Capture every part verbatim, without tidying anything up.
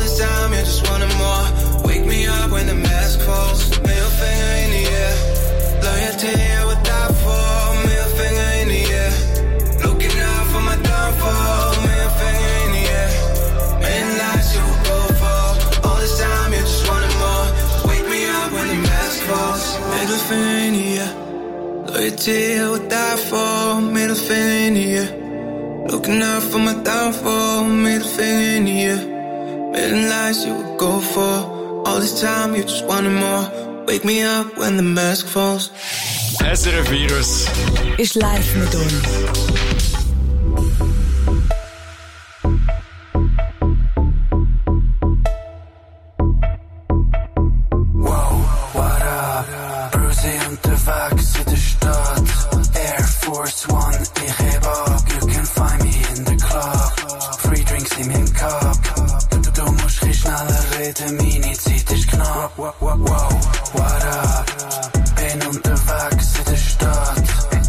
this time, you just wanted more. Wake me up when the mask falls. Middle finger in the air. Loyalty, I would die for. Middle finger in the air. Looking out for my downfall. Middle finger in the air. Many lies you would go for. All this time, you just wanted more. Wake me up when the mask falls. Middle finger in the air. Loyalty, I would die for. Middle finger in the air. Looking out for my downfall. Middle finger in the air. Million lies you would go for. All this time you just wanted more. Wake me up when the mask falls. S R F Virus ist live mit uns. Meine Zeit ist knapp. Wow, wow, wow, what up? Bin unterwegs in der Stadt.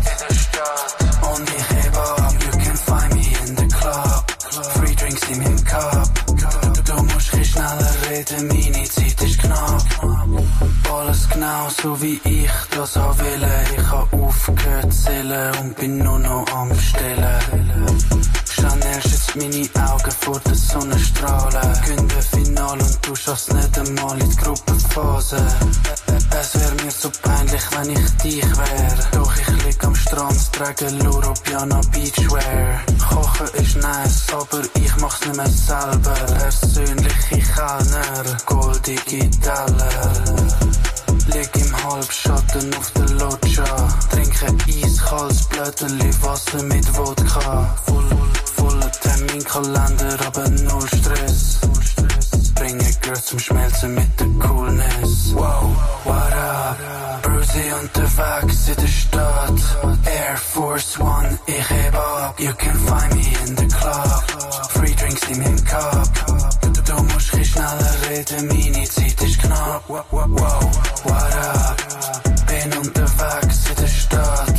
Und ich heb ab. You can find me in the club. Free drinks in meinem Cup. Du musst ein schneller reden, meine Zeit ist knapp. Alles genau so wie ich das auch will. Ich hab aufgehört zu zählen und bin nur noch am Bestellen. Chanel schützt meine Augen vor der Sonnenstrahlen. Günde Final und du schaffst nicht einmal in die Gruppenphase. Es wär mir so peinlich, wenn ich dich wär. Doch ich lieg am Strand, trage Loro Piana Beachwear. Kochen ist nice, aber ich mach's nicht mehr selber. Persönliche Kellner, goldige Teller. Lieg im Halbschatten auf der Loggia. Trinke eiskaltes Blödeli Wasser mit Wodka. Voll, voller Terminkalender, aber null Stress. Bringe Girls zum Schmelzen mit der Coolness. Wow, what up? Brucey unterwegs in der Stadt. Air Force One, ich heb ab. You can find me in the club. Free drinks in meinem Cup. Du musst ein schneller reden, meine Zeit ist knapp. Wow, wow, wow, what up? Bin unterwegs in der Stadt.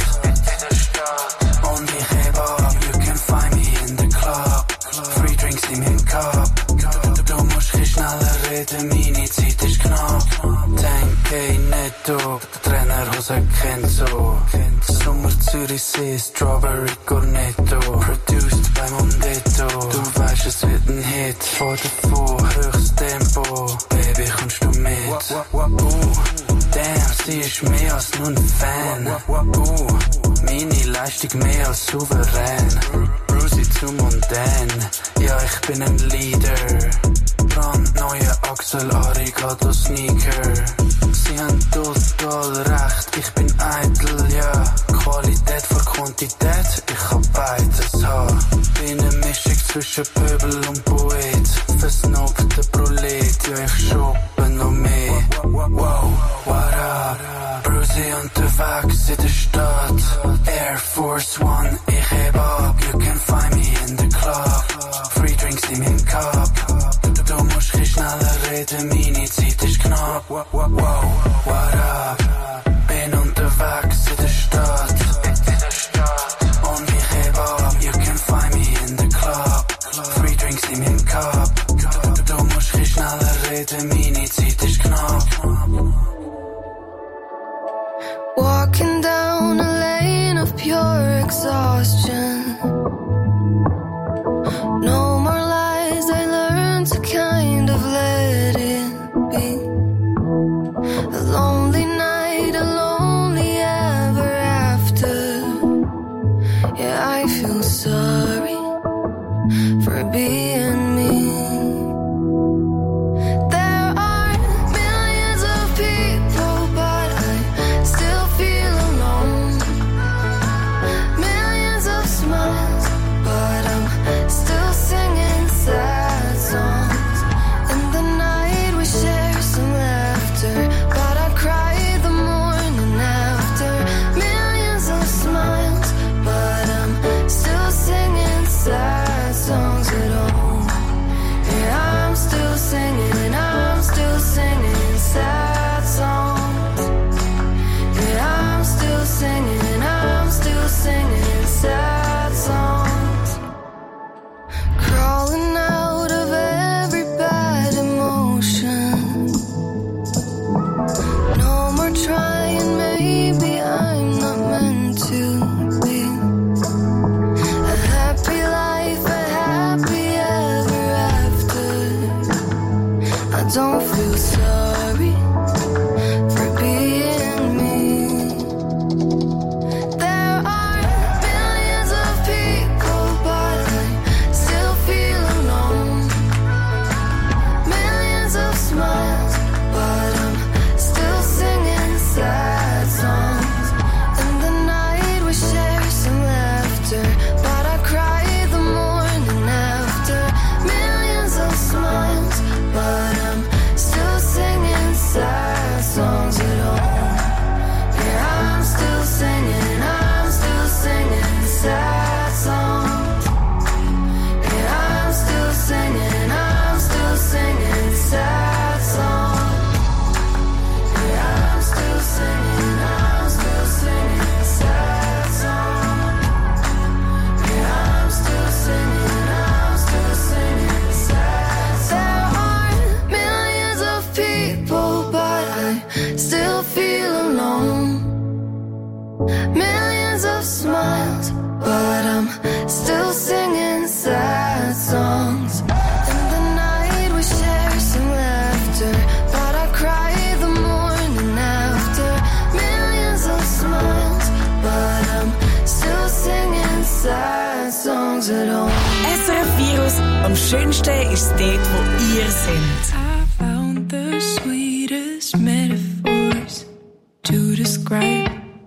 Und ich heb ab. You can find me in the club. Free drinks in meinem Cup. Du musst ein schneller reden, meine Zeit ist knapp. zehn K netto, Trainerhose kennt so. Sommer Zürichsee, Strawberry Cornetto. Produced bei Mondetto. Du weißt, es wird ein Hit. Vor davor, höchstes Tempo. Baby, kommst du mit? Uh, damn, sie ist mehr als nur ein Fan. Uh, meine Leistung mehr als souverän. Brucey zu mondän. Ja, ich bin ein Leader. Brandneue Axel Arigato Sneaker. Sie haben total recht, ich bin eitel, ja. Qualität vor Quantität, ich kann beides haben. Bin eine Mischung zwischen Pöbel und Poet. Versnobter Prolet, ja ich shoppe noch mehr. Wow, what up? Brucey unterwegs in der Stadt. Air Force One, ich heb ab. You can find me in the club. Free drinks in meinem Cup. Du musst ein schneller reden, meine Zeit ist knapp. Wow, wow, wow, what up? Bin unterwegs in der Stadt. Und ich heb ab. You can find me in the club. Free drinks in meinem Cup. Du musst ein schneller reden, meine Zeit ist knapp. Walking down a lane of pure exhaustion. No more lies, I learned to kind of let it be. A lonely night, a lonely ever after. Yeah, I feel sorry for being me. There are millions of people, but I still feel alone. Millions of smiles, but I'm still singing sad songs. In the don't feel sorry for being me. There are millions of people, but I still feel alone. Millions of smiles, but I'm still singing sad songs. In the night we share some laughter, but I cry the morning after. Millions of smiles, but I'm still singing sad songs at home. Yeah, I'm still singing, I'm still singing sad songs. Yeah, I'm still singing, I'm still singing sad songs. Yeah, I'm still singing, I'm still singing sad songs. Yeah, I'm still singing, I'm still singing sad songs. There are millions of people, but I still feel alone. Millions of smiles, but I'm still singing sad songs. In the night we share some laughter, but I cry the morning after. Millions of smiles, but I'm still singing sad songs at home. S R F Virus. Am schönsten ist es dort, wo ihr seid. I found the sweetest metaphors to describe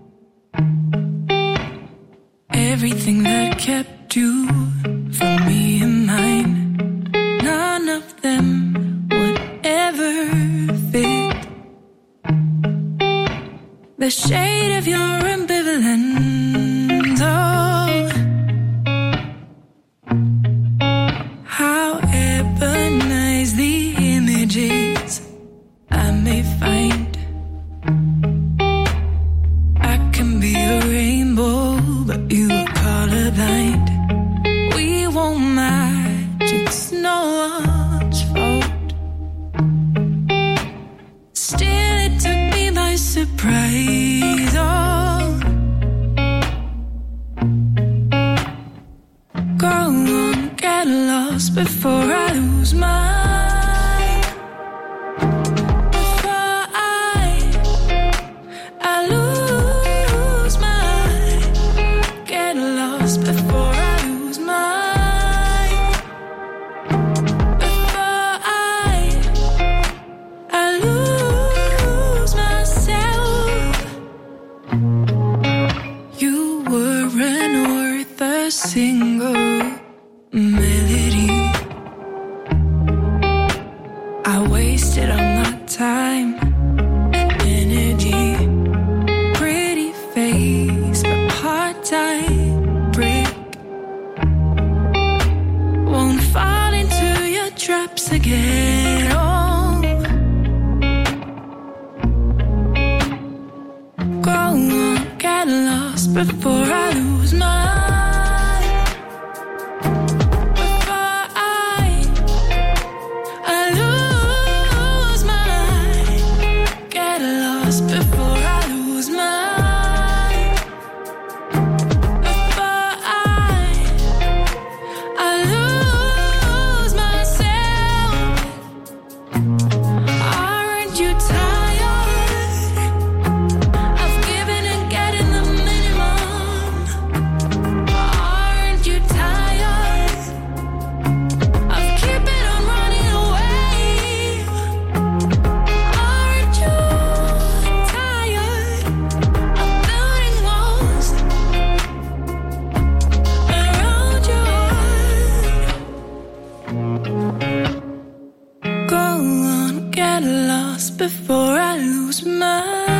everything that kept you from me and mine. None of them would ever fit the shade of your ambivalence. Oh, how ebonize the images I may find. I can be a rainbow, but you are colorblind. We won't match, it's no one's fault. Still, it took me by surprise. Oh, go on, get lost before I lose my. Before I, I lose my. Get lost before I lose my. Before I, I lose myself. You weren't worth a single melody. I wasted all my time and energy. Pretty face, but heart-tight brick. Won't fall into your traps again. Oh, go on, get lost before I lose my. Before I, I lose my. Get lost before I lose my. Before I, I lose myself. Aren't you tired of giving and getting the minimum? Aren't you tired of keeping on running away? Aren't you tired of building walls around your heart? Go on, get lost before I lose my.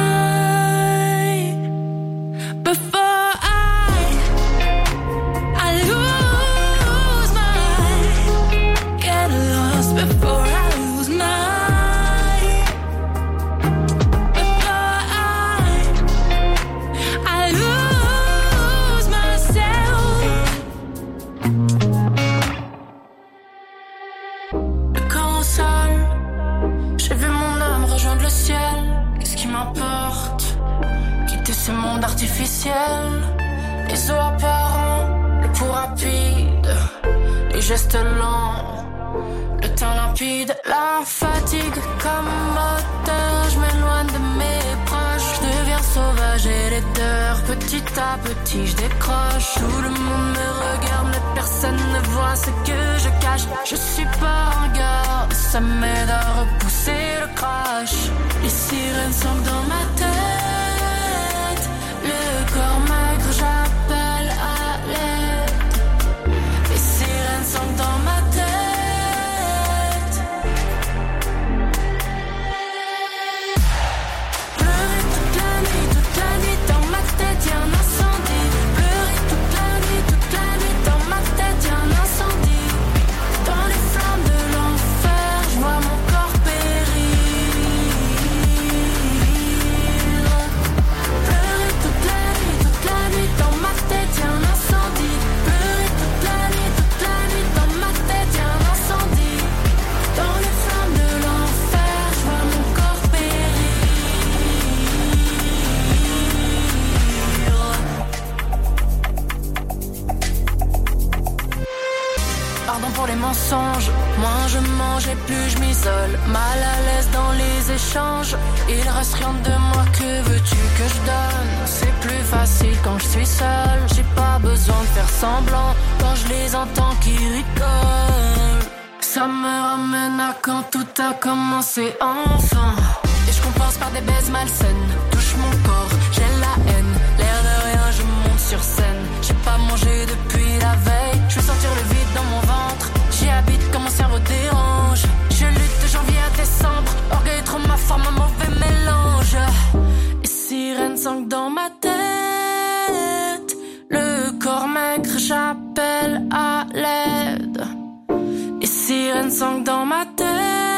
Before I, I lose my. Get lost before I lose my. Before I, I lose myself. Le camp au sol, j'ai vu mon âme rejoindre le ciel. Qu'est-ce qui m'importe? Quitter ce monde artificiel. Les eaux apparents, le pouls rapide, les gestes lents, le matin limpide. La fatigue comme moteur, je m'éloigne de mes proches. Je deviens sauvage et laideur. Petit à petit je décroche. Tout le monde me regarde mais personne ne voit ce que je cache. Je suis pas un gars, ça m'aide à repousser le crash. Les sirènes sont dans ma tête. Le corps maigre, j'appelle à l'aide. Les sirènes sont dans ma tête. Pleurer toute la nuit, toute la nuit dans ma tête, y'a un incendie. Pleurer toute la nuit, toute la nuit dans ma tête, y'a un incendie. Dans les flammes de l'enfer, je vois mon corps périr. Pleurer toute la nuit, toute la nuit dans ma tête, y'a un incendie. Pleurer toute la nuit, toute la nuit dans ma tête, y'a un incendie. Dans les flammes de l'enfer, je vois mon corps périr. Pardon pour les mensonges, moins je mange et plus je m'isole. Mal à l'aise dans les échanges, il reste rien de moi, que veux-tu que je donne? C'est plus facile quand je suis seul, j'ai pas besoin de faire semblant quand je les entends qui rigolent. Ça me ramène à quand tout a commencé enfin. Et je compense par des baises malsaines, touche mon corps, j'ai la haine. L'air de rien, je monte sur scène. J'ai pas mangé depuis la veille, je vais sentir le vide dans mon ventre. J'y habite quand mon cerveau dérange. Je lutte de janvier à décembre, orgueil trop ma forme, un mauvais mélange. Les sirènes sanglent dans ma tête. Le corps maigre, j'appelle à l'aide. Les sirènes sanglent dans ma tête.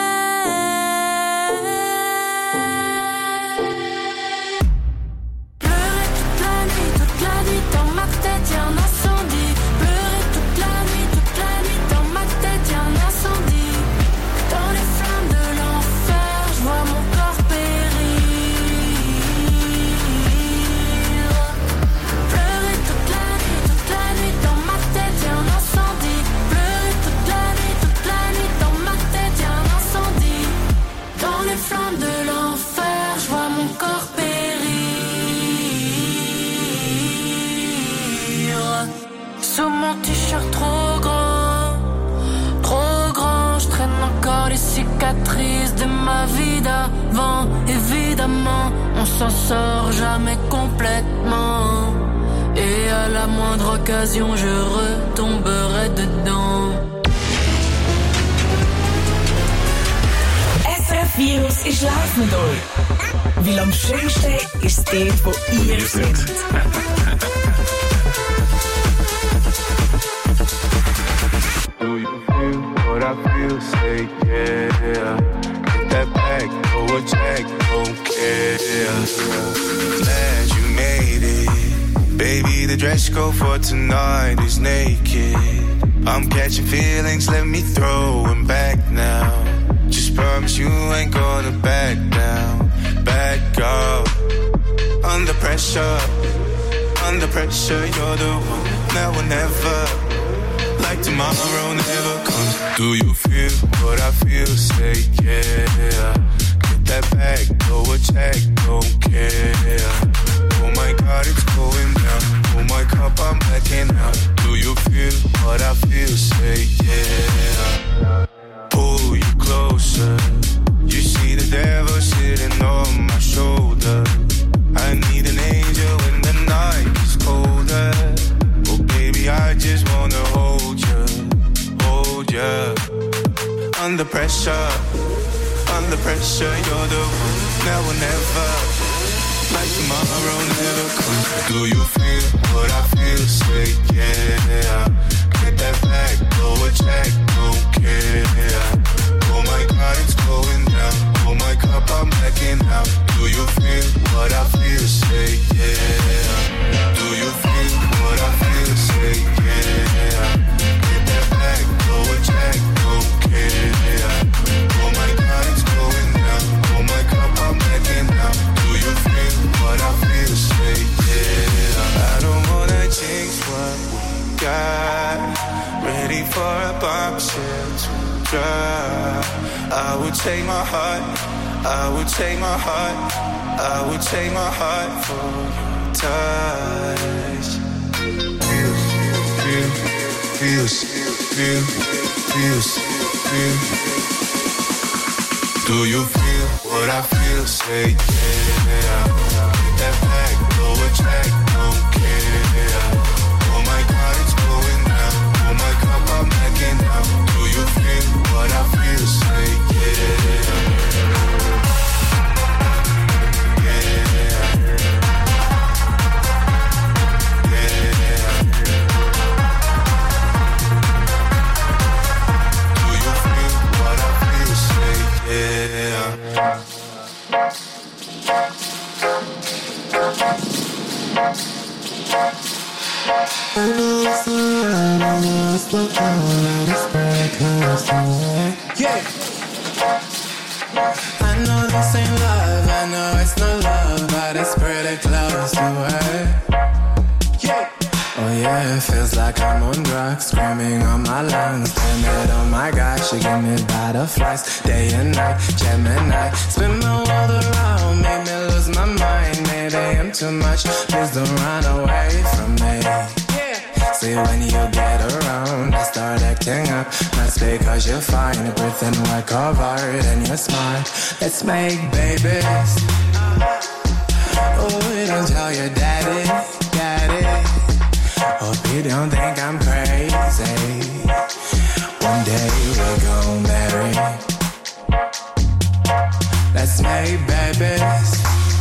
Pleurer toute la nuit, toute la nuit dans ma tête, y'a un incendie. Pleurer toute la nuit, toute la nuit dans ma tête, y'a un incendie. Dans les flammes de l'enfer, je vois mon corps périr. Pleurer toute la nuit, toute la nuit dans ma tête, y'a un incendie. Pleurer toute la nuit, toute la nuit dans ma tête, y'a un incendie. Dans les flammes de l'enfer, je vois mon corps périr. Sous mon t-shirt trop grand, trop grand, je traîne encore les cicatrices de ma vie d'avant. Évidemment, on s'en sort jamais complètement. Et à la moindre occasion, je retomberai dedans. S R F Virus ist live mit euch. Weil am schönsten ist es dort, wo ihr seid. Do you feel what I feel? Say yeah. Get that back, throw a check, don't care. Glad you made it. Baby, the dress code for tonight is naked. I'm catching feelings, let me throw them back now. Just promise you ain't gonna back down. Back up. Under pressure, under pressure, you're the one, now or never. Like tomorrow never comes. Do you feel what I feel? Say yeah. Get that back, throw a check, don't care. Oh my God, it's going down. Oh my cup, I'm backing out. Do you feel what I feel? Say yeah. Pull you closer. You see the devil sitting on my shoulder. I need an angel when the night is colder. Oh baby, I just wanna hold you, hold you. Under pressure, under pressure, you're the one, now or never. Like tomorrow never comes. Do you feel what I feel? Say yeah. Get that back, throw a check, don't care. Oh my God, it's going down. Oh my cup, I'm backing out. Do you feel what I feel? Say yeah. Do you feel what I feel? Say yeah. Get that back, throw a check, don't care. Oh my God, it's going down. Oh my cup, I'm backing out. Do you feel what I feel? Say yeah. I don't wanna change what we got. Ready for a bombshell to drop. I would take my heart, I would take my heart, I would take my heart for your touch. Feels, feel, feels, feel, feels, feel. Do you feel what I feel? Say yeah. That back, blow a check, don't care. Oh my God, it's going down. Oh my God, I'm backing out. Do you feel what I feel? Say yeah. I know it's alright, I know it's not alright, it's very close to me. Yeah. I know this ain't love, I know it's not love, but it's pretty close to it. Yeah. Oh yeah, it feels like I'm on drugs, screaming on my lungs. Damn it, oh my gosh, you give me butterflies, day and night, Gemini. Spin my world around, make me lose my mind. Maybe I'm too much, please don't run away from me. See when you get around, I start acting up. That's because you're fine, everything we're covered and you're smart. Let's make babies. Oh, don't tell your daddy, daddy. Hope you don't think I'm crazy. One day we're gon' marry. Let's make babies.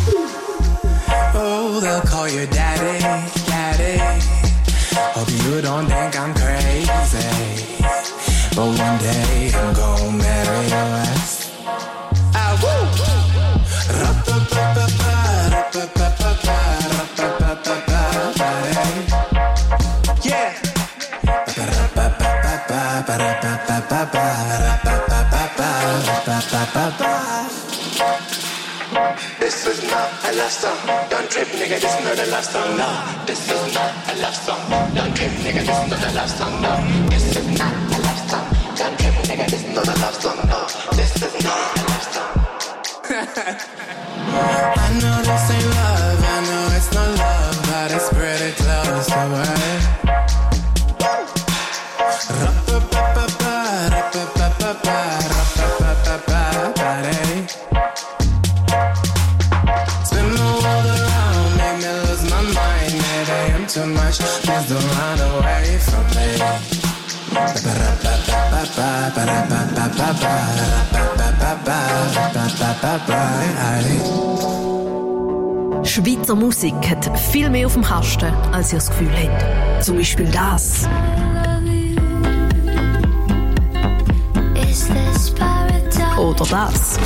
Oh, they'll call you daddy, daddy. Hope you don't think I'm crazy, but one day I'm gon' marry your ass. Ah, woo! Yeah! This is not a love song. Don't trip, nigga, this is not a love song, no. This is not a love song. Don't trip, nigga, this is not a love song, no. This is not a love song. Don't trip, nigga, this is not a love song, no. This is not a love song. I know this ain't love, I know it's not love, but it's pretty close to it. Too much, please don't run away from me. Schweizer Musik hat viel mehr auf dem Kasten, als ihr das Gefühl habt. Zum Beispiel das. Oder das.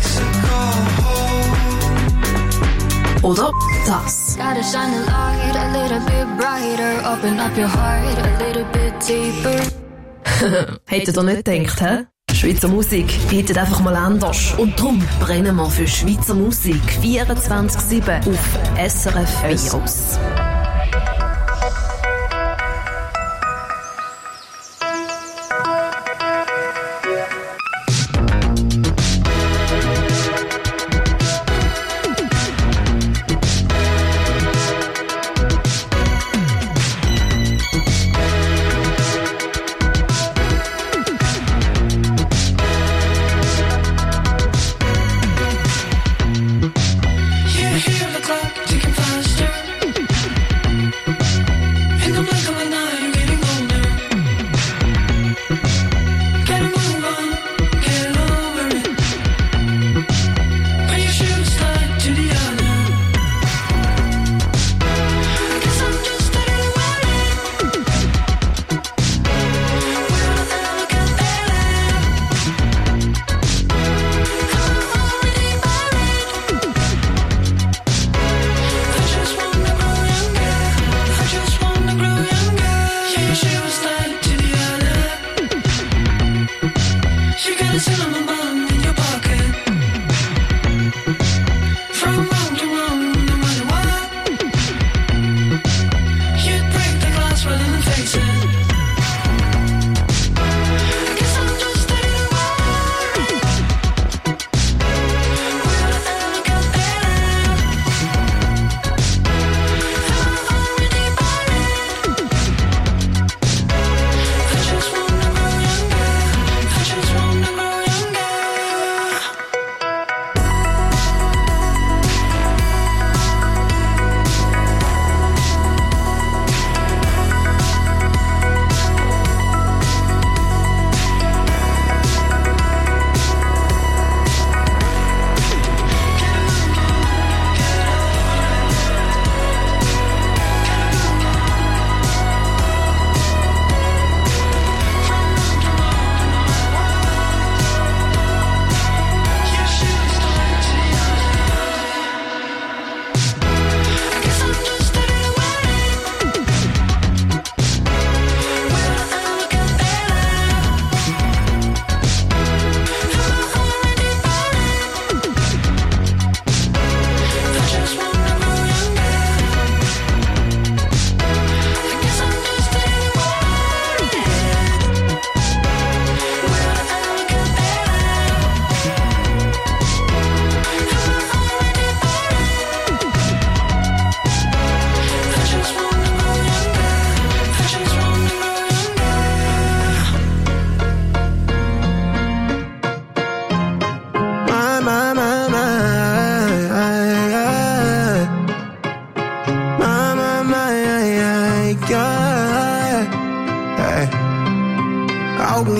Oder das. Gotta shine a light a little bit brighter, open up your heart a little bit deeper. Hättet ihr nicht gedacht, hä? Schweizer Musik hittet einfach mal anders. Und darum brennen wir für Schweizer Musik vierundzwanzig sieben auf S R F Virus. You hear the clock ticking faster.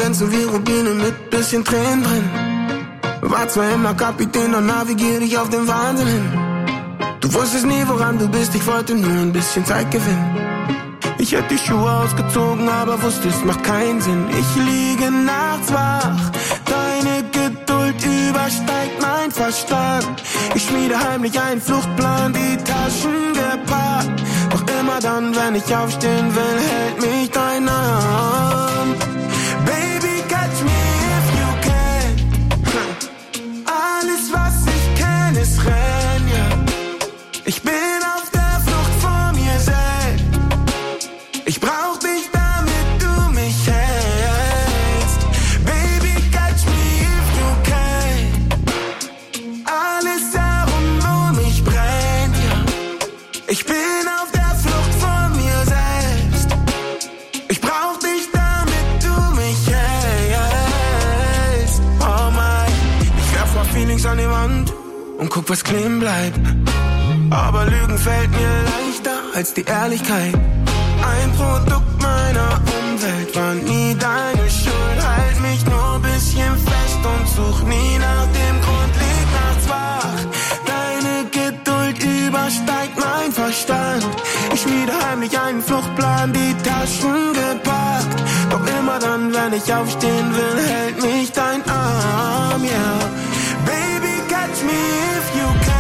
glänzen wie Rubine mit bisschen Tränen drin. War zwar immer Kapitän, doch navigier dich auf den Wahnsinn hin. Du wusstest nie, woran du bist, ich wollte nur ein bisschen Zeit gewinnen. Ich hätte die Schuhe ausgezogen, aber wusste, es macht keinen Sinn. Ich liege nachts wach, deine Geduld übersteigt mein Verstand. Ich schmiede heimlich einen Fluchtplan, die Taschen gepackt. Doch immer dann, wenn ich aufstehen will, hält mich dein Arm. Baby, catch me if you can. Alles, was ich kenn, ist Rennen, ja. Ich bin auf der Flucht vor mir selbst. Ich brauch dich, damit du mich hältst. Baby, catch me if you can. Alles herum um mich brennt, ja. Ich bin auf der Flucht vor mir selbst. Ich brauch dich, damit du mich hältst. Oh mein, ich werf mal Feelings an die Wand und guck, was kleben bleibt. Aber Lügen fällt mir leichter als die Ehrlichkeit. Ein Produkt meiner Umwelt war nie deine Schuld. Halt mich nur ein bisschen fest und such nie nach dem Grund. Leg nachts wach, deine Geduld übersteigt mein Verstand. Ich schmiede heimlich einen Fluchtplan, die Taschen gepackt. Doch immer dann, wenn ich aufstehen will, hält mich dein Arm, yeah. Baby, catch me if you can.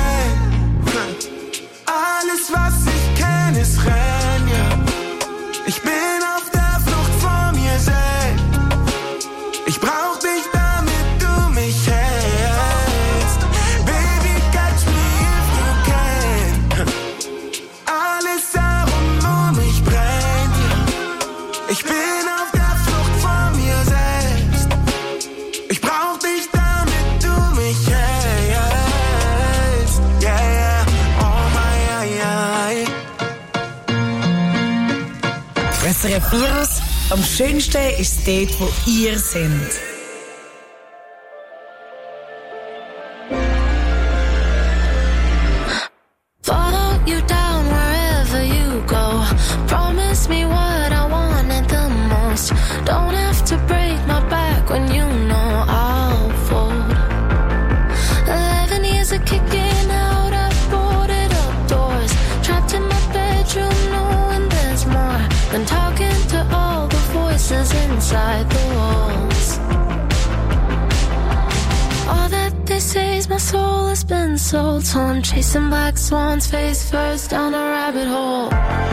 Alles, was ich kenn, ist Rennen, ja. Ich bin auf der Flucht vor mir selbst. Ich brauch dich, damit du mich hältst. Baby, catch me if you can. Alles herum um mich brennt, ja. Ich bin auf der Flucht vor mir selbst. Ich brauch dich, damit du mich hältst. Yeah, yeah. Oh my, yeah, yeah. S R F Virus, am schönsten ist dort, wo ihr seid. Follow you down wherever you go. Promise me what I wanted the most. Don't have to break my back when you know I'll fold. Eleven years of kicking out, I've boarded up doors. Trapped in my bedroom, knowing there's more than talking to all the voices inside the walls. All that they say is my soul has been sold, so I'm chasing black swans face first down a rabbit hole.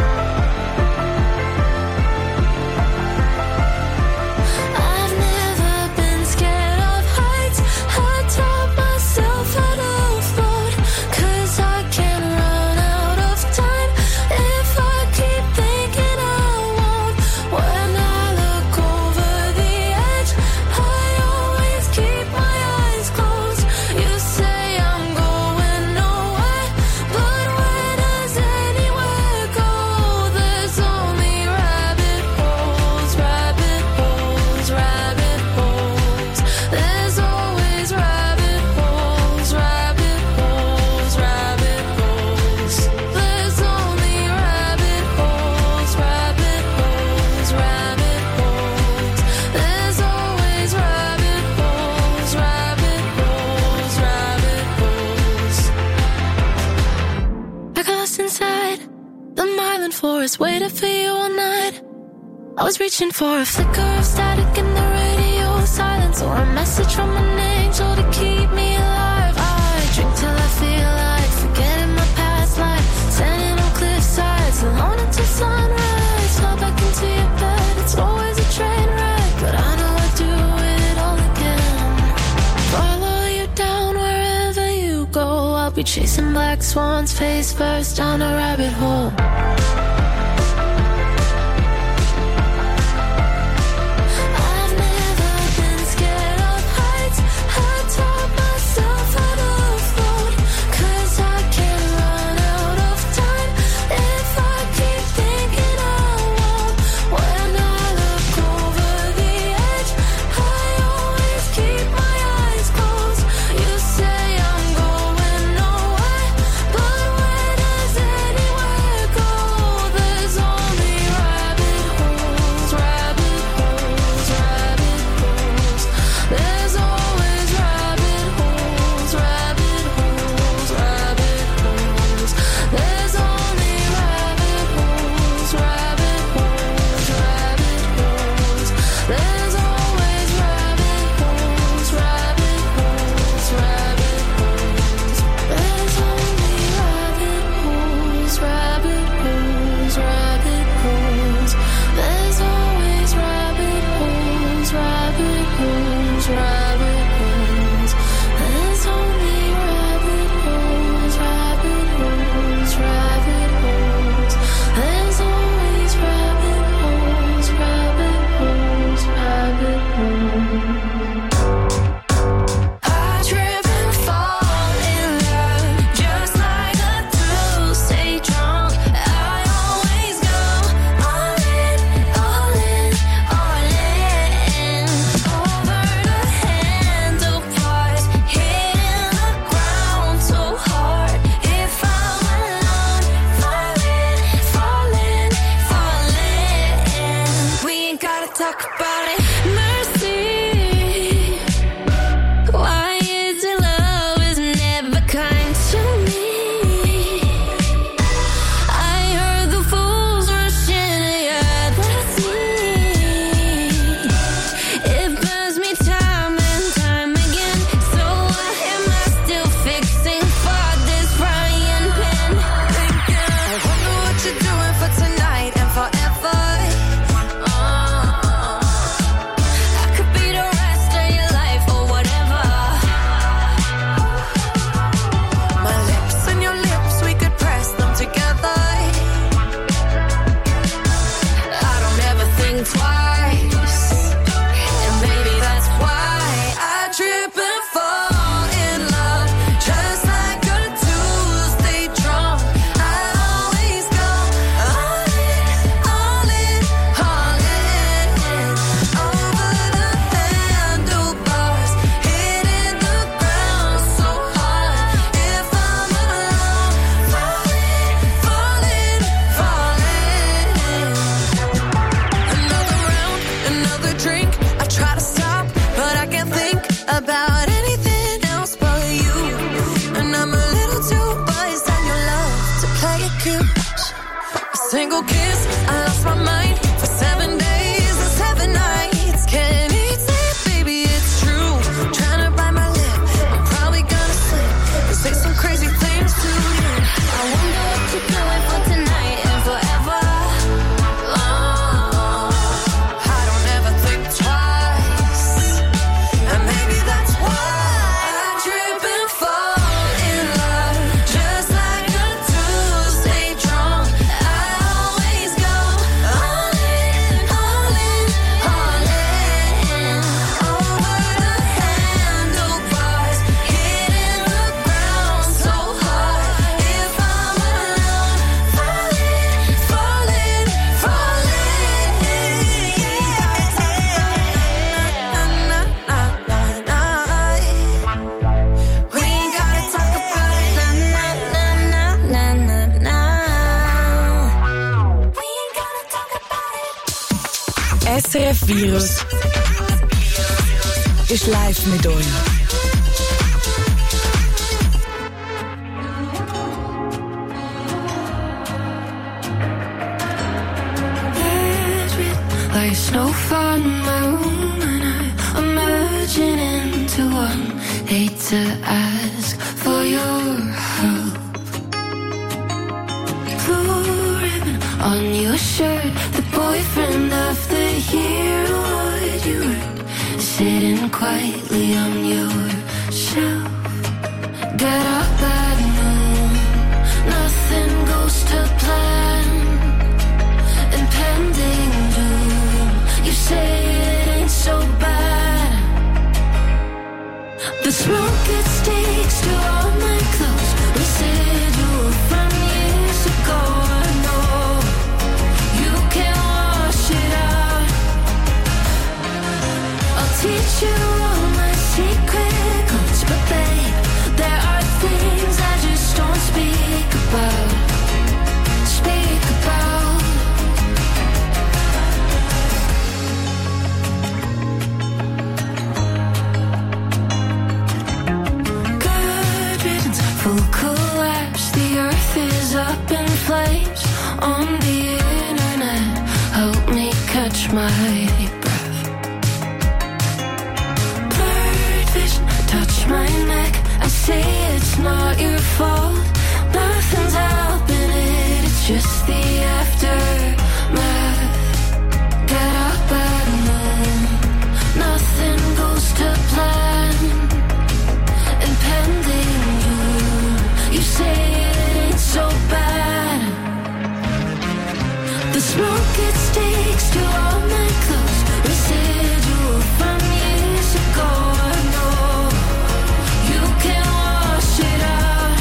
I've never been scared of heights. I taught myself how to float, 'cause I can't run out of time if I keep thinking I won't. When I look over the edge, I always keep my eyes closed. You say I'm going nowhere, but where does anywhere go? There's only rabbit holes, rabbit holes, rabbit holes. There's always rabbit holes, rabbit holes, rabbit holes. There's only rabbit holes, rabbit holes, rabbit holes. There's always rabbit holes, rabbit holes, rabbit holes. I got lost inside the Marlin Forest, waited for you all night. I was reaching for a flicker of static in the radio silence, or a message from an angel to keep me alive. I drink till I feel like forgetting my past life, standing on cliff sides, alone until sunrise. Fall back into your bed, it's always a train wreck, but I know I'd do it all again. Follow you down wherever you go. I'll be chasing black swans face first down a rabbit hole. I've never been scared of heights. I taught myself how to float, 'cause I can't run out of time if I keep thinking I won't. When I look over the edge, I always keep my eyes closed. You say I'm going nowhere, but where does anywhere go? S R F Virus ist live mit euch. Like snowfall in my room and I'm merging into one. Hate to ask for your help. Blue ribbon on your shirt, the boyfriend of the year. What you were sitting quietly on your shelf. Get up at noon, nothing goes to plan. Impending doom, you say it ain't so bad. The smoke it sticks to all my clothes. Residual from years ago. I know you can wash it out. I'll teach you all my secret codes, but babe, there are things I just don't speak about. Speak about. Full collapse, the earth is up in flames. On the internet, help me catch my breath. Blurred vision, touch my neck. I say it's not your fault. Nothing's helping it, it's just the aftermath. Get up at noon, nothing goes to plan. Impending doom, you say it ain't so bad. The smoke it sticks to all my clothes. Residual from years ago. I know you can wash it out.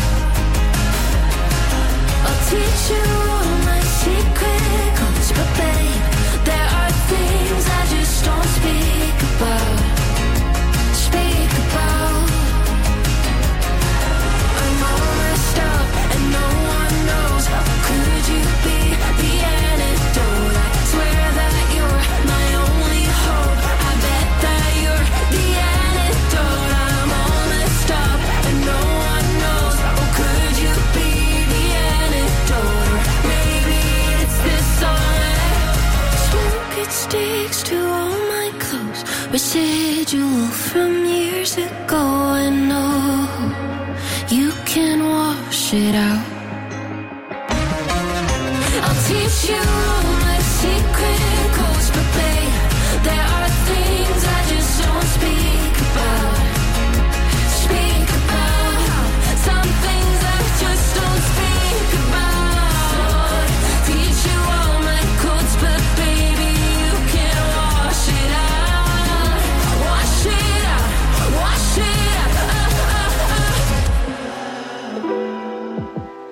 I'll teach you all my secret codes, but babe, there are things I just don't speak about. Speak about. I'm all messed up and no one knows. How could you be the antidote? I swear that you're my only hope. I bet that you're the antidote. I'm all messed up and no one knows. How could you be the antidote? Or maybe it's this song. Smoke it sticks to all my clothes. Residual from years ago. I know you can wash it out. I'll teach you all my secret codes, but babe, there are things I just don't speak about. Speak about. Some things I just don't speak about. Teach you all my codes, but baby, you can wash it out. Wash it out. Wash it out. Uh, uh, uh.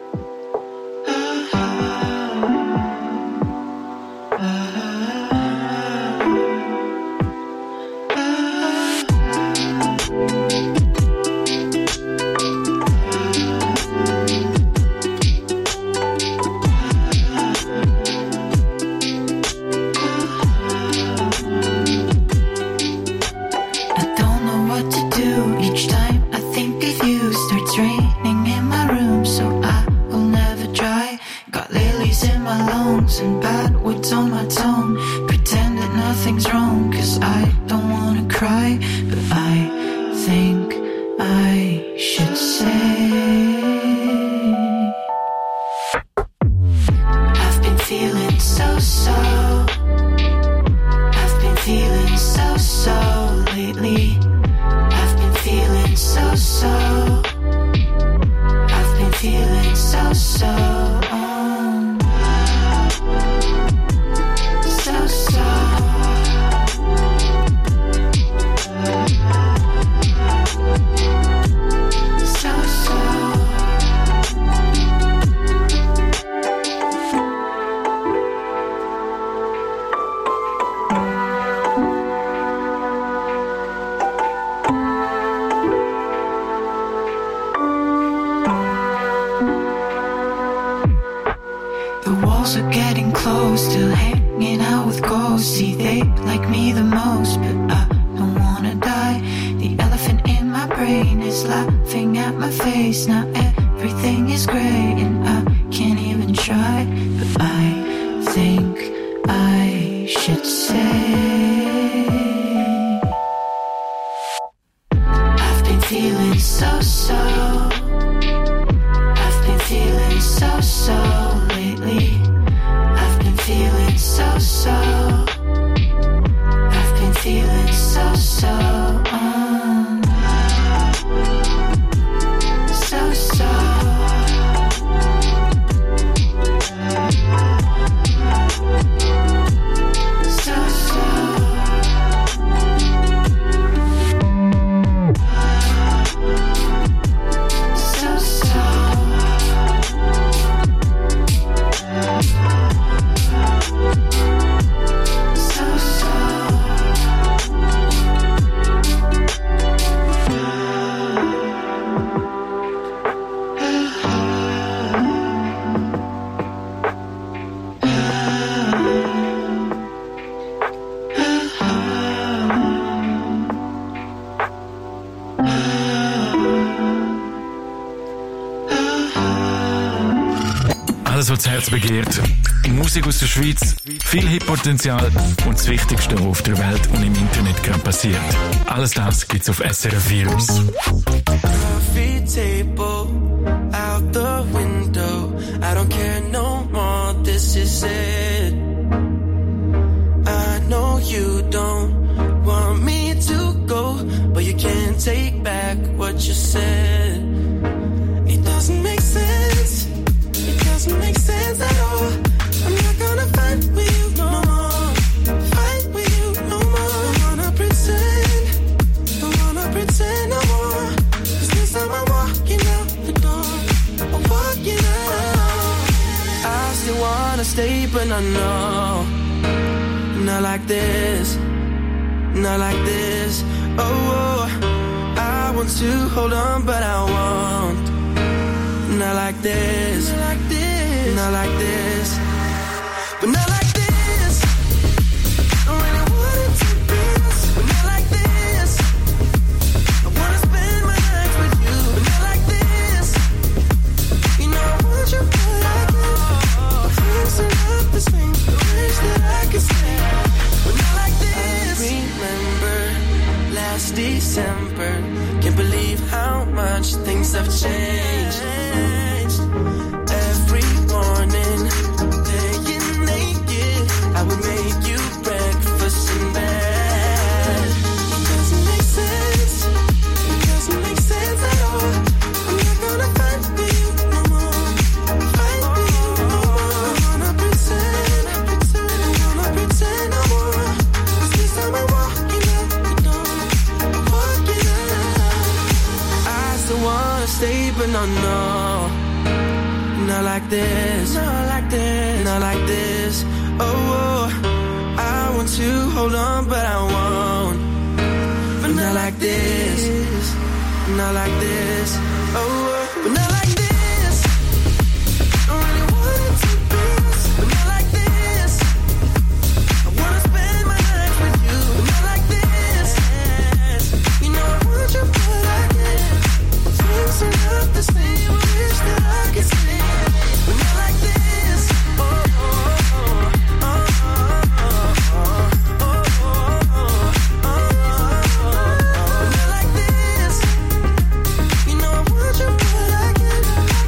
walls are getting close, still hanging out with ghosts. See, they like me the most, but I don't wanna die. The elephant in my brain is laughing at my face. Now everything is grey and I can't even try. But I think I should say I've been feeling so-so. I've been feeling so-so lately. I've been feeling so-so. I've been feeling so-so. um, So-so. Alles, was das Herz begehrt. Musik aus der Schweiz, viel Hip-Potenzial und das Wichtigste, was auf der Welt und im Internet gerade passiert. Alles das gibt's auf S R F Virus. Coffee table out the window. I don't care no more, this is it. I know you don't want me to go, but you can't take back what you said. It doesn't make sense. It doesn't make sense at all. I'm not gonna fight with you no more. Fight with you no more. Don't wanna pretend. Don't wanna pretend no more. 'Cause this time I'm walking out the door. I'm walking out. I still wanna stay, but I know. Not like this. Not like this. Oh, oh. I want to hold on, but I won't. Not like this. Not like this. Not like this. But not like this. I really wanted to be this. But not like this. I wanna spend my nights with you. But not like this. You know I want you, but I can't. Things are not the same. I wish that I could stay. But not like this. I remember last December. Can't believe how much things have changed. Every morning, laying naked, I would make you breakfast in bed. It doesn't make sense. It doesn't make sense at all. I'm not gonna fight with you no more. Fight with you no more. I wanna pretend, pretend, I wanna pretend no more. 'Cause this time I'm walking out the door. I'm walking out. I still wanna stay, but no, no. Not like this, not like this, not like this. Oh, oh, I want to hold on, but I won't. But not like this, not like this. Oh, oh, but not like this. I really wanted to be this, but not like this. I wanna spend my nights with you, but not like this. You know I want you, but I can't. Things are not the same. I wish that I could stay. But not like this. Oh, oh, oh, oh, oh, oh, oh, oh. But not like this. You know I want you, but I can't.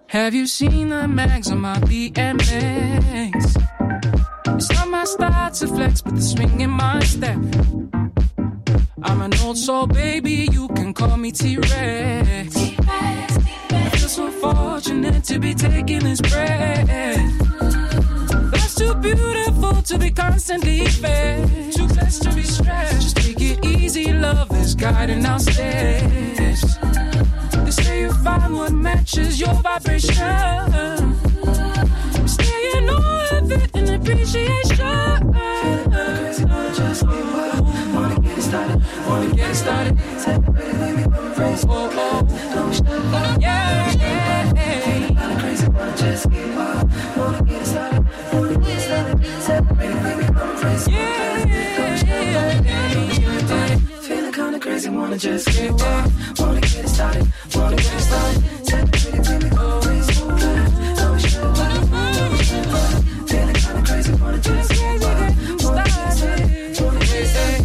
Have you seen the mags on my B M X? It's not my style to flex, but the swing in my step. I'm an old soul, baby, you can call me T-Rex. T-Rex, T-Rex. I feel so fortunate to be taking this breath. Life's too beautiful to be constantly fed. Too blessed to be stressed. Just take it easy, love is guiding our steps. They say you find what matches your vibration. Staying all of it in appreciation. Just wanna get it started, wanna get it started. Oh, oh, oh, yeah, yeah, yeah. Crazy, wanna just get wild, wanna get it started, wanna get it started. Separated, baby, I'm crazy. Yeah, yeah, yeah. Feeling kinda crazy, wanna just get wild, wanna get it started, wanna get it started. Separated, baby, I'm crazy. Feeling kinda crazy, wanna just get wild, wanna get it started, wanna get it started.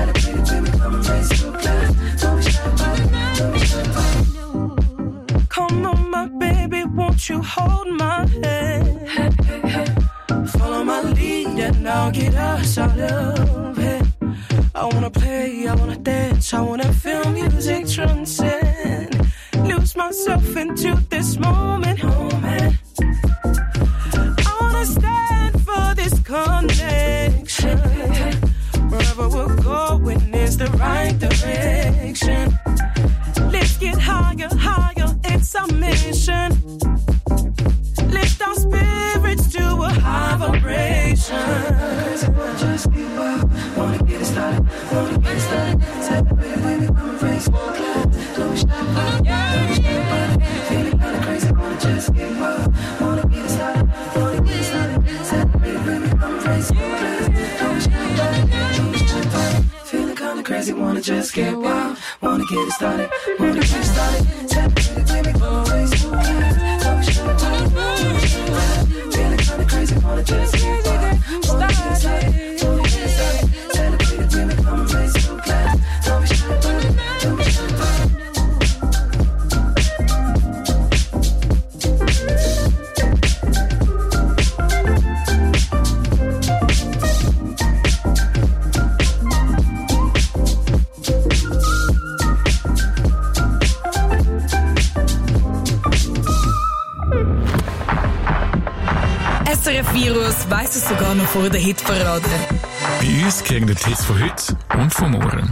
Come on, my baby, won't you hold my hand? Hey, hey, hey. Follow my lead and I'll get us out of it. I wanna play, I wanna dance, I wanna feel music transcend. Lose myself into this moment, moment. I wanna stand for this connection. Hey, hey, hey. Wherever we're going is the right direction. Let's get higher, higher, it's our mission. Lift our spirits to a high vibration. Just be wild, wanna get it started, wanna get it started. Separate, baby, I'm crazy. Don't stop, yeah, yeah. Feeling kinda crazy, wanna just get wild, wanna get it started, wanna get it started. Separate, baby, I'm crazy. Don't stop, feeling kinda crazy, wanna just get wild, wanna get it started, wanna get it started. Separate, baby, I'm crazy. Don't stop, feeling kinda crazy, wanna just get wild, wanna get it started, wanna get it started. Separate, baby, I'm crazy. Don't stop, don't stop. S R F Virus weiss es sogar noch vor der Hitparade. Bei uns kriegen die Hits von heute und von morgen.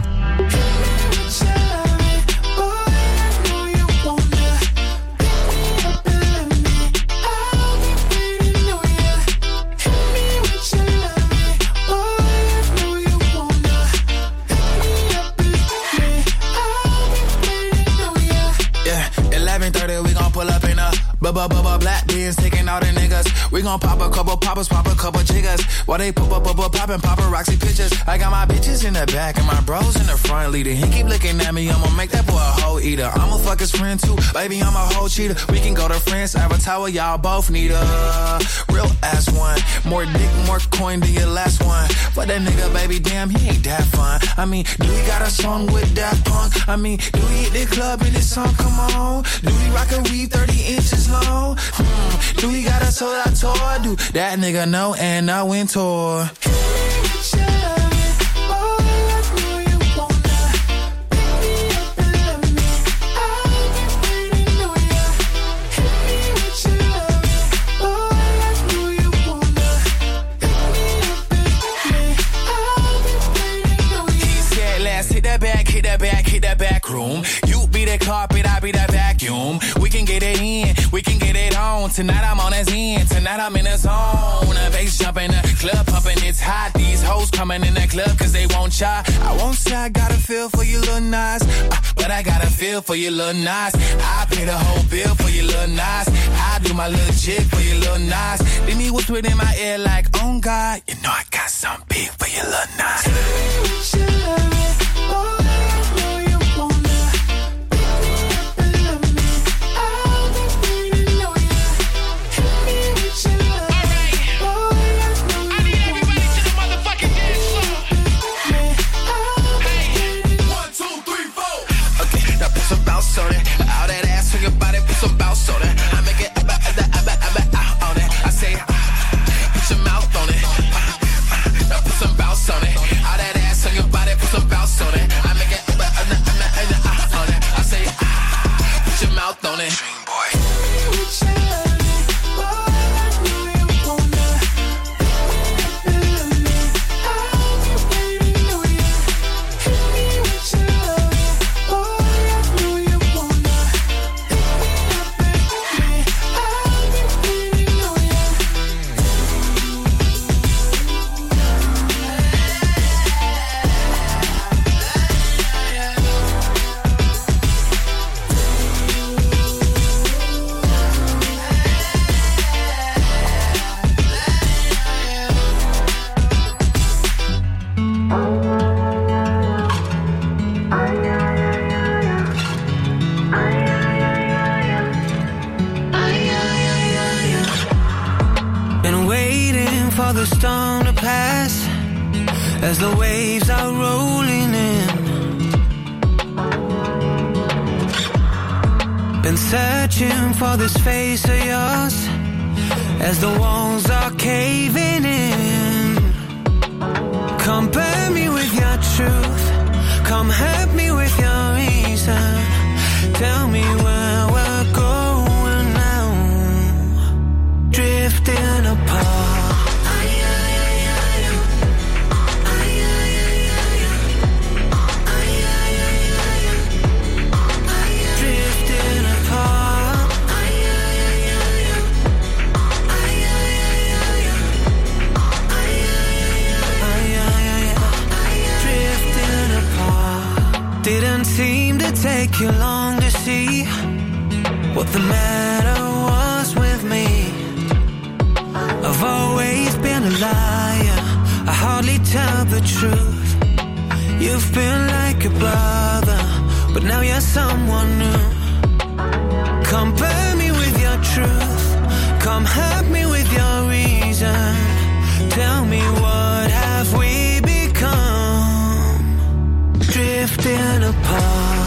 Bubba bubba black beans taking all the niggas. We gon' pop a couple poppers, pop a couple jiggers. While they pop up, pop up, poppin' paparazzi pictures. I got my bitches in the back and my bros in the front leader. He keep looking at me, I'ma make that boy a whole eater. I'ma fuck his friend too, baby, I'm a whole cheater. We can go to France, Avatar, y'all both need a real ass one. More dick, more coin than your last one. But that nigga, baby, damn, he ain't that fun. I mean, do he got a song with Daft Punk? I mean, do he hit the club in this song? Come on. Do he rock a weave thirty inches long? Hmm. Do he got a sold out tour? Do that nigga know and know in tour? Back room. You be the carpet, I be the vacuum. We can get it in, we can get it on. Tonight I'm on his end, tonight I'm in a zone. The bass jumping, the club pumping, it's hot. These hoes coming in the club cause they won't try. I won't say I got a feel for you little nice, uh, but I got a feel for you little nice. I pay the whole bill for you little nice. I do my little jig for you little nice. Then he whisper in my ear like, oh God, you know I got some big for you little nice. All that ass on your body, put some bounce on it. I make it up. the storm to pass as the waves are rolling in. Been searching for this face of yours as the walls are caving in. Come burn me with your truth, come hurt me with your reason. Tell me where we're going now, drifting apart. Didn't seem to take you long to see what the matter was with me. I've always been a liar, I hardly tell the truth. You've been like a brother, but now you're someone new. Come burn me with your truth, come hurt me with your reason. Tell me, what have we become? Drifting apart.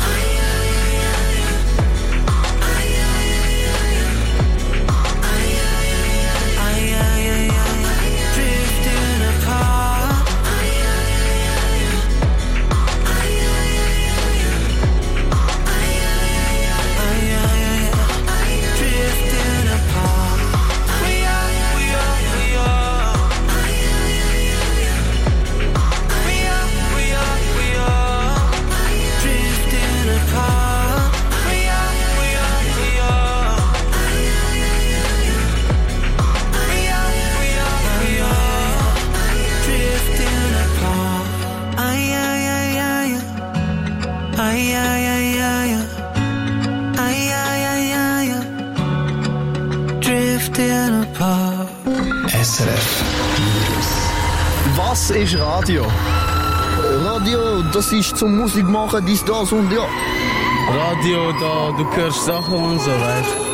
S R F News. Was ist Radio? Radio, das ist zum Musik machen, dies, das und ja. Radio, da, du hörst Sachen und so, weißt du.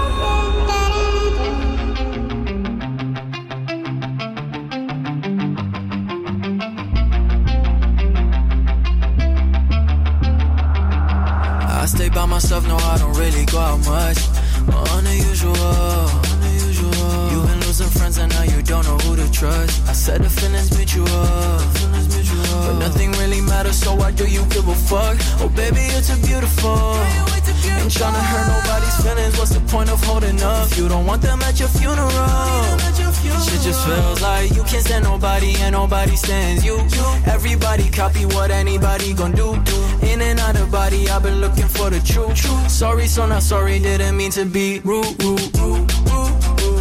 I stay by myself, no, I don't really go out much. Unusual, unusual. You've been losing friends and now you don't know who to trust. I said the feelings mutual, but nothing really matters, so why do you give a fuck? Oh baby, you're too beautiful. Ain't tryna hurt nobody's feelings, what's the point of holding up? You don't want them at your funeral. Shit just feels like you can't stand nobody and nobody stands you. Everybody copy what anybody gon' do. In and out of body, I've been looking for the truth. Sorry, so not sorry, didn't mean to be rude, rude, rude, rude.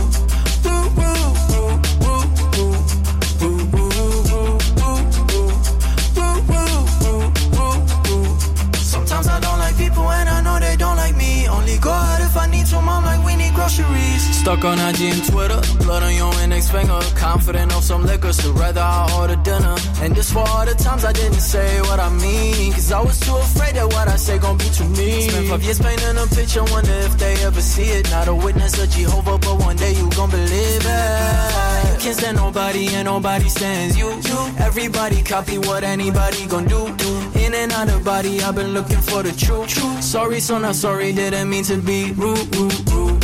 Sometimes I don't like people and I know they don't like me. Only go out if I need to, mom, like we need groceries. Stuck on I G and Twitter, blood on your index finger. Confident of some liquor, so rather I order dinner. And this for all the times I didn't say what I mean, cause I was too afraid that what I say gon' be too mean. Spent five years painting a picture, wonder if they ever see it. Not a witness of Jehovah, but one day you gon' believe it. You can't stand nobody and nobody stands you. Everybody copy what anybody gon' do. In and out of body, I've been looking for the truth. Sorry, so not sorry, didn't mean to be rude, rude, rude.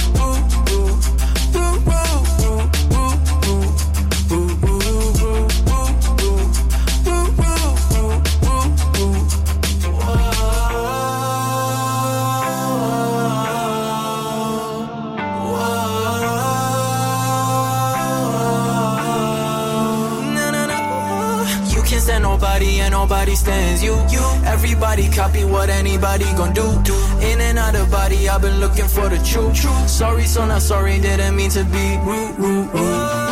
Nobody and nobody stands you. You. Everybody copy what anybody gon' do. do. In and out of body, I've been looking for the truth. truth. Sorry, so not sorry, didn't mean to be rude, rude, rude.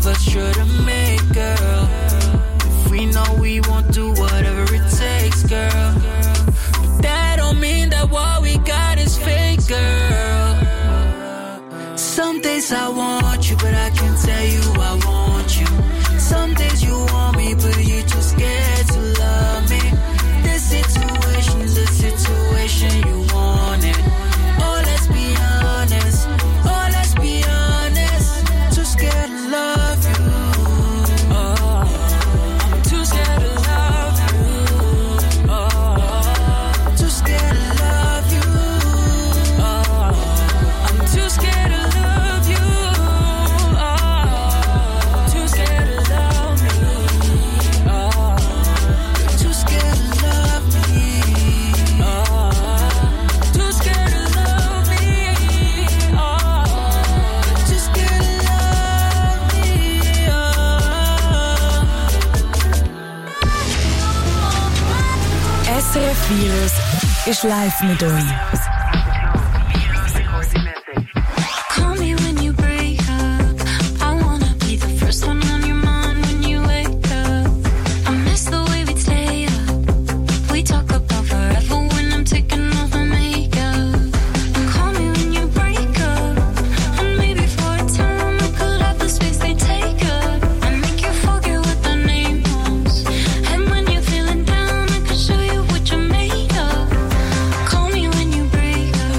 of us shouldn't make, girl. If we know we won't do whatever it takes, girl. But that don't mean that what we got is fake, girl. Some days I want you, but I can't tell you I want you. Some days you want me, but you're too scared to love me. This situation's the situation you wanted. Oh, let's be honest. Oh, let's be honest. Too scared to love you. Oh, I'm too scared to love you. Oh, too scared to love you. Oh, I'm too scared to love you. Oh, too scared to love me. Oh, too scared to love me. Oh, too scared to love me. Oh, too scared to love me. S R F Virus ist live mit euch. Call me when you break up. I wanna be the first one on your mind when you wake up. I miss the way we stay up. We talk about forever when I'm taking off my makeup. Call me when you break up. And maybe for a time I could have the space they take up. And make you forget what the name was. And when you're feeling down, I can show you what you're made of. Call me when you break up.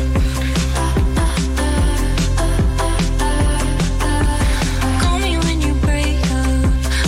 Call me when you break up.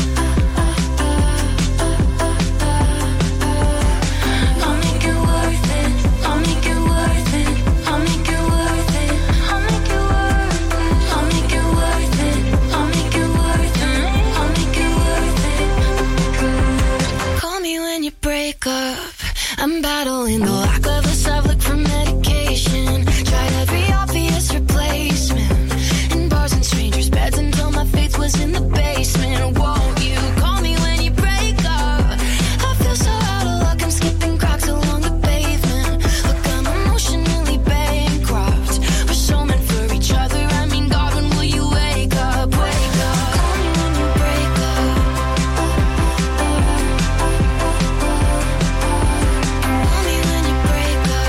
I'll make it worth it. I'll make it worth it. I'll make it worth it. I'll make it worth it. I'll make it worth it. I'll make it worth it. I'll make it worth it. Call me when you break up. I'm battling the lack of a Savlik for medication. Tried every obvious replacement in bars and strangers' beds until my faith was in the basement. Won't you call me when you break up? I feel so out of luck, I'm skipping cracks along the pavement. Look, I'm emotionally bankrupt. We're so meant for each other. I mean, God, when will you wake up? Wake up. Call me when you break up. Call me when you break up.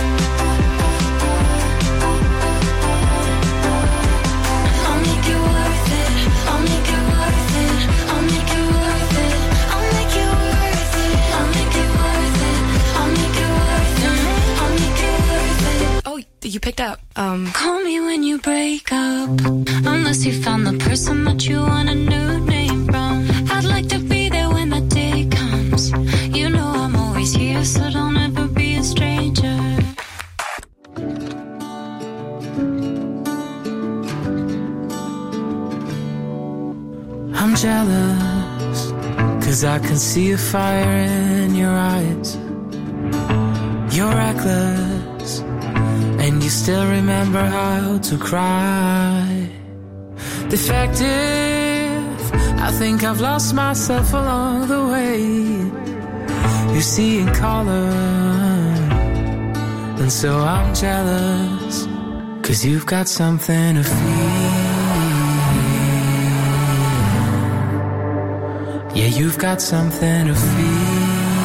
I'll make it worth it. I'll make it worth it. I'll make it worth it. I'll make it worth it. I'll make it worth it. I'll make it worth it. I'll make it worth it. Oh, you picked up. Um, Call me when you break up. Unless you found the person that you want a new name from. I'd like to be there when the day comes. You know I'm always here, so don't ever be a stranger. I'm jealous, cause I can see a fire in your eyes. You're reckless, and you still remember how to cry. Defective, I think I've lost myself along the way. You see in color, and so I'm jealous, cause you've got something to feel. Yeah, you've got something to feel.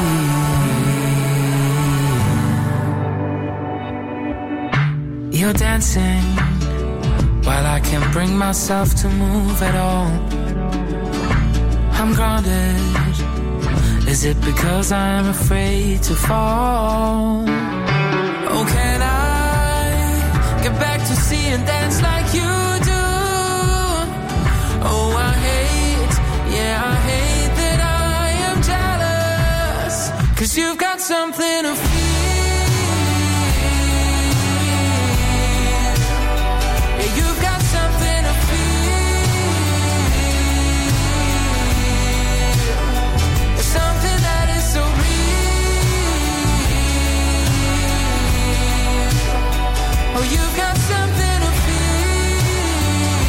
You're dancing while I can't bring myself to move at all. I'm grounded. Is it because I'm afraid to fall? Oh, can I get back to seeing dance like you do? Oh, I hate, yeah, I hate that I am jealous, 'cause you've got something to feel. Yeah, you've got something to feel. It's something that is so real. Oh, you've got something to feel.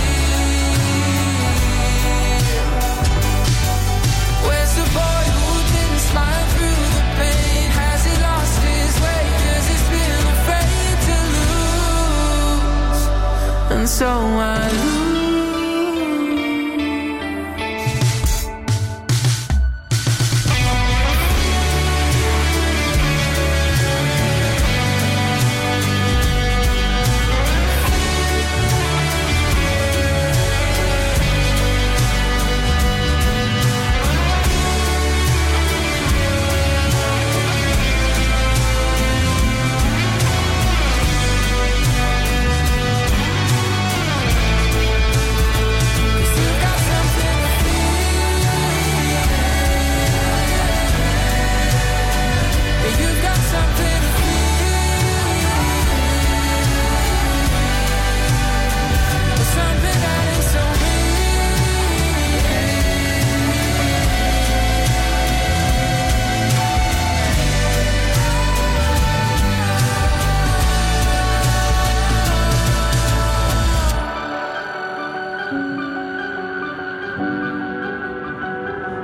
Where's the boy who didn't smile through the pain? Has he lost his way? 'Cause he's been afraid to lose. And so I lose.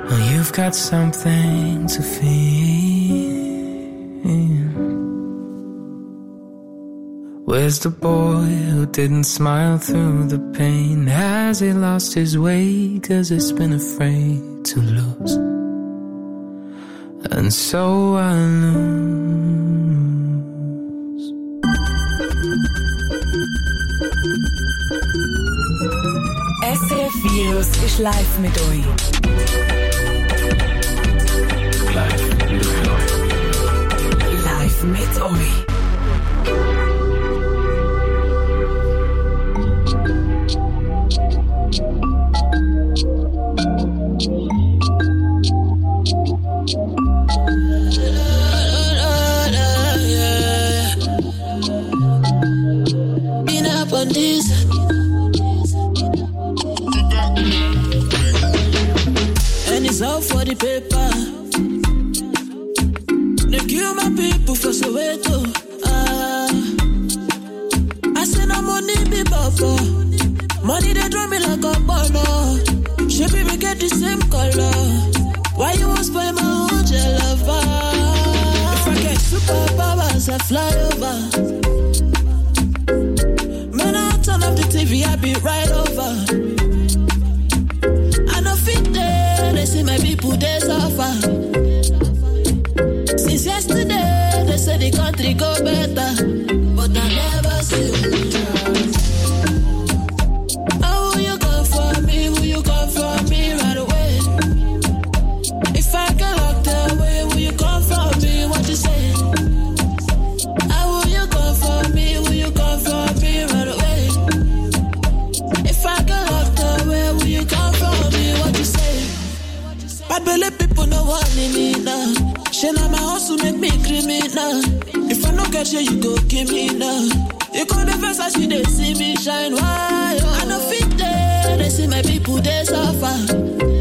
Oh, you've got something to feel. Where's the boy who didn't smile through the pain? Has he lost his way? Cause he's been afraid to lose. And so I lose. S R F Virus ist live mit euch. Live mit euch. Live mit euch. Been up on this. And it's all for the paper. They kill my people for Soweto. Ah, I say no money be papa. Money they draw me like a banner. Should we get the same color? Why you won't spoil my own lover? If I get superpowers, I fly over. Man, I turn off the T V, I be right over. I know fit there, they see my people, they suffer. Since yesterday, they say the country go better. But I never see you. Oh, will you come for me? Will you come for me right away? If I get locked away, will you come for me? What you say? Oh, will you come for me? Will you come for me right away? If I get locked away, will you come for me? What you say? Bad belly people no want me now. She na my hustle make me criminal. If I no get you, you go give me now. You go the first as you they see me shine. Why? Oh, I no fit there. They see my people they suffer.